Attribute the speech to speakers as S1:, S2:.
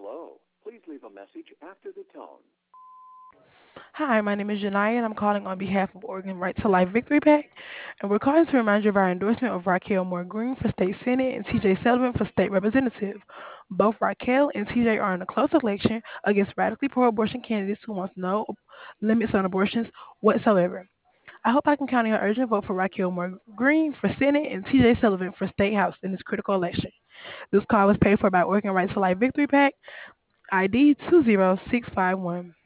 S1: Hello. Please leave a message after the tone.
S2: Hi, my name is Janaya, and I'm calling on behalf of Oregon Right to Life Victory PAC. And we're calling to remind you of our endorsement of Raquel Moore Green for state senate and TJ Sullivan for state representative. Both Raquel and TJ are in a close election against radically pro-abortion candidates who want no limits on abortions whatsoever. I hope I can count on your urgent vote for Raquel Moore Green for Senate and TJ Sullivan for State House in this critical election. This call was paid for by Oregon Right to Life Victory PAC, ID 20651.